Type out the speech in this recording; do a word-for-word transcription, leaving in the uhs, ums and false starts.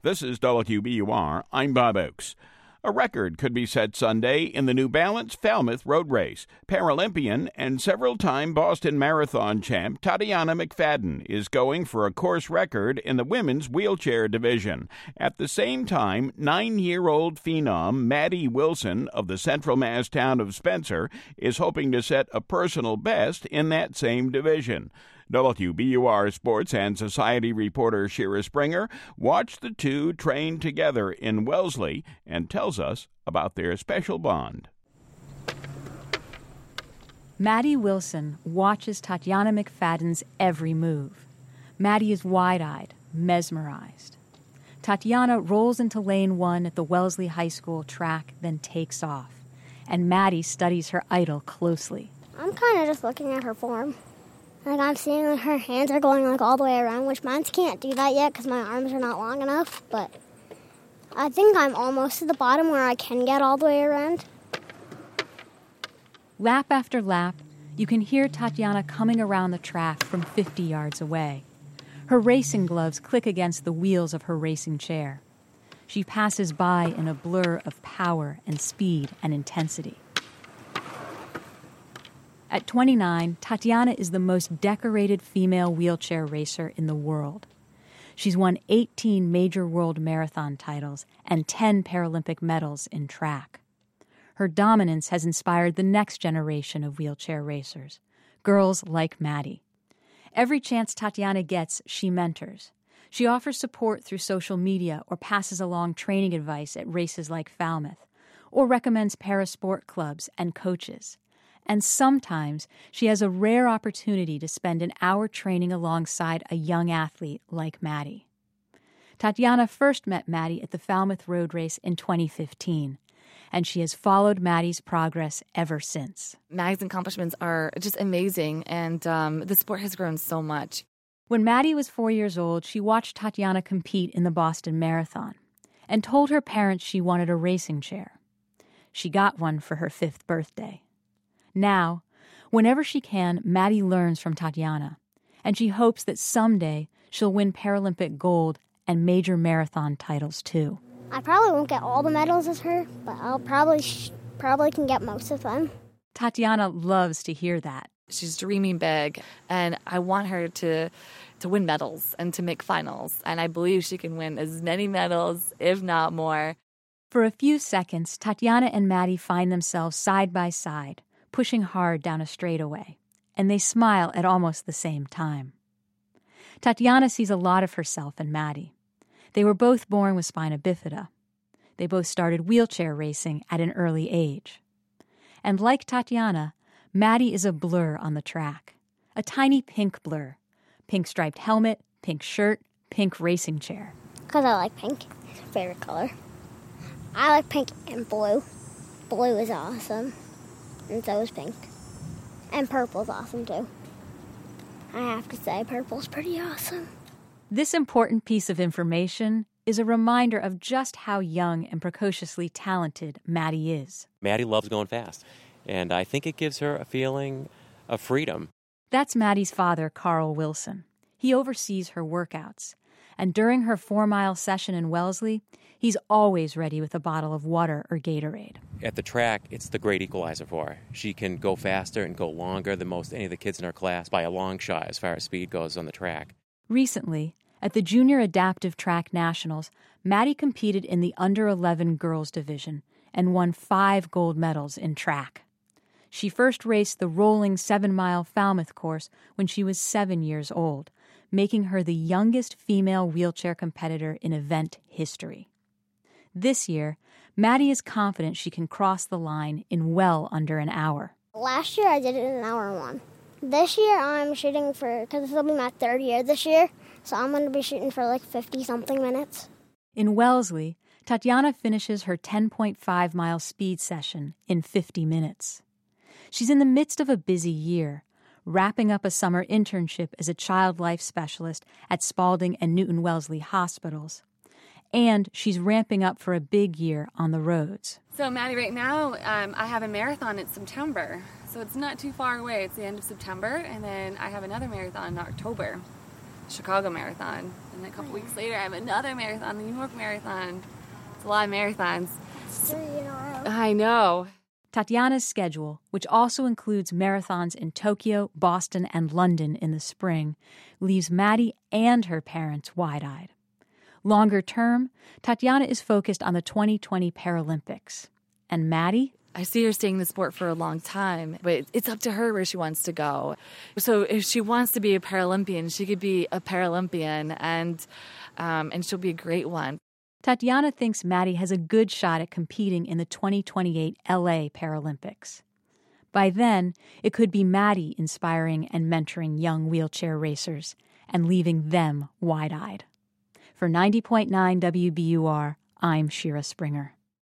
This is W B U R. I'm Bob Oakes. A record could be set Sunday in the New Balance Falmouth Road Race. Paralympian and several-time Boston Marathon champ Tatiana McFadden is going for a course record in the women's wheelchair division. At the same time, nine-year-old phenom Maddie Wilson of the Central Mass town of Spencer is hoping to set a personal best in that same division. W B U R Sports and Society reporter Shira Springer watched the two train together in Wellesley and tells us about their special bond. Maddie Wilson watches Tatiana McFadden's every move. Maddie is wide-eyed, mesmerized. Tatiana rolls into lane one at the Wellesley High School track, then takes off. And Maddie studies her idol closely. I'm kind of just looking at her form. Like, I'm seeing like, her hands are going like all the way around, which mine can't do that yet because my arms are not long enough. But I think I'm almost to the bottom where I can get all the way around. Lap after lap, you can hear Tatiana coming around the track from fifty yards away. Her racing gloves click against the wheels of her racing chair. She passes by in a blur of power and speed and intensity. At twenty-nine, Tatiana is the most decorated female wheelchair racer in the world. She's won eighteen major world marathon titles and ten Paralympic medals in track. Her dominance has inspired the next generation of wheelchair racers, girls like Maddie. Every chance Tatiana gets, she mentors. She offers support through social media or passes along training advice at races like Falmouth, or recommends parasport clubs and coaches. And sometimes she has a rare opportunity to spend an hour training alongside a young athlete like Maddie. Tatiana first met Maddie at the Falmouth Road Race in twenty fifteen, and she has followed Maddie's progress ever since. Maddie's accomplishments are just amazing, and um, the sport has grown so much. When Maddie was four years old, she watched Tatiana compete in the Boston Marathon and told her parents she wanted a racing chair. She got one for her fifth birthday. Now, whenever she can, Maddie learns from Tatiana, and she hopes that someday she'll win Paralympic gold and major marathon titles too. I probably won't get all the medals as her, but I'll probably sh- probably can get most of them. Tatiana loves to hear that. She's dreaming big, and I want her to to win medals and to make finals, and I believe she can win as many medals, if not more. For a few seconds, Tatiana and Maddie find themselves side by side, pushing hard down a straightaway, and they smile at almost the same time. Tatiana sees a lot of herself in Maddie. They were both born with spina bifida. They both started wheelchair racing at an early age. And like Tatiana, Maddie is a blur on the track, a tiny pink blur. Pink striped helmet, pink shirt, pink racing chair. Because I like pink. It's my favorite color. I like pink and blue. Blue is awesome. And so is pink. And purple's awesome, too. I have to say, purple's pretty awesome. This important piece of information is a reminder of just how young and precociously talented Maddie is. Maddie loves going fast, and I think it gives her a feeling of freedom. That's Maddie's father, Carl Wilson. He oversees her workouts. And during her four-mile session in Wellesley, he's always ready with a bottle of water or Gatorade. At the track, it's the great equalizer for her. She can go faster and go longer than most any of the kids in her class by a long shot as far as speed goes on the track. Recently, at the Junior Adaptive Track Nationals, Maddie competed in the under eleven girls division and won five gold medals in track. She first raced the rolling seven-mile Falmouth course when she was seven years old, making her the youngest female wheelchair competitor in event history. This year, Maddie is confident she can cross the line in well under an hour. Last year, I did it in an hour and one. This year, I'm shooting for, because this will be my third year this year, so I'm going to be shooting for like fifty-something minutes. In Wellesley, Tatiana finishes her ten point five mile speed session in fifty minutes. She's in the midst of a busy year, wrapping up a summer internship as a child life specialist at Spalding and Newton Wellesley hospitals. And she's ramping up for a big year on the roads. So, Maddie, right now, um, I have a marathon in September. So it's not too far away. It's the end of September, and then I have another marathon in October. Chicago Marathon. And then a couple weeks later, I have another marathon, the New York Marathon. It's a lot of marathons. It's three in a row. I know. Tatiana's schedule, which also includes marathons in Tokyo, Boston, and London in the spring, leaves Maddie and her parents wide-eyed. Longer term, Tatiana is focused on the twenty twenty Paralympics. And Maddie? I see her staying in the sport for a long time, but it's up to her where she wants to go. So if she wants to be a Paralympian, she could be a Paralympian, and um, and she'll be a great one. Tatiana thinks Maddie has a good shot at competing in the twenty twenty-eight L A Paralympics. By then, it could be Maddie inspiring and mentoring young wheelchair racers and leaving them wide-eyed. For ninety point nine W B U R, I'm Shira Springer.